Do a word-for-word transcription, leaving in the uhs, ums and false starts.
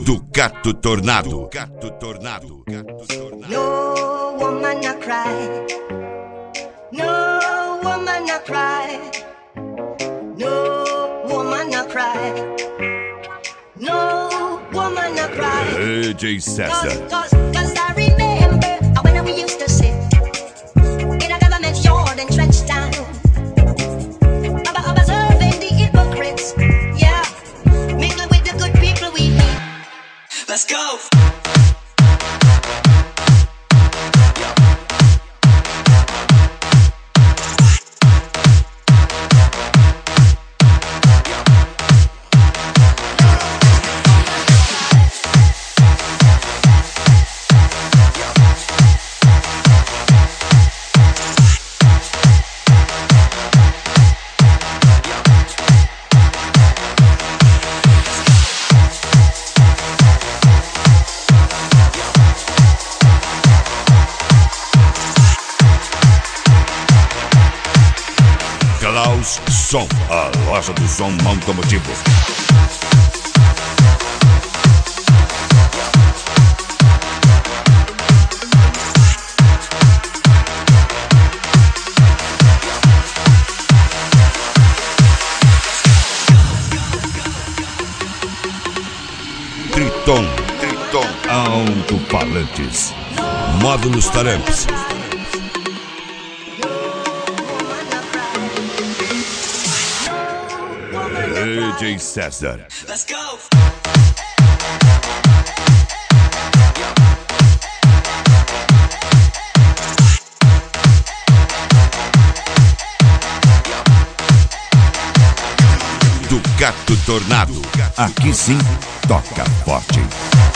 Ducato Tornado. Ducato Tornado. No woman a cry. No woman a cry. No woman a cry. No woman a cry. D J César. Cause, cause, cause I remember when we used to sit in a government yard and trench town, observing the hypocrites. Yeah, mingle with the good people we meet. Let's go. Klaus Som, a loja do som automotivo. Triton, Triton Alto-Falantes, módulos Taramps. D J César. Let's go. Ducato Tornado. Aqui sim, toca forte.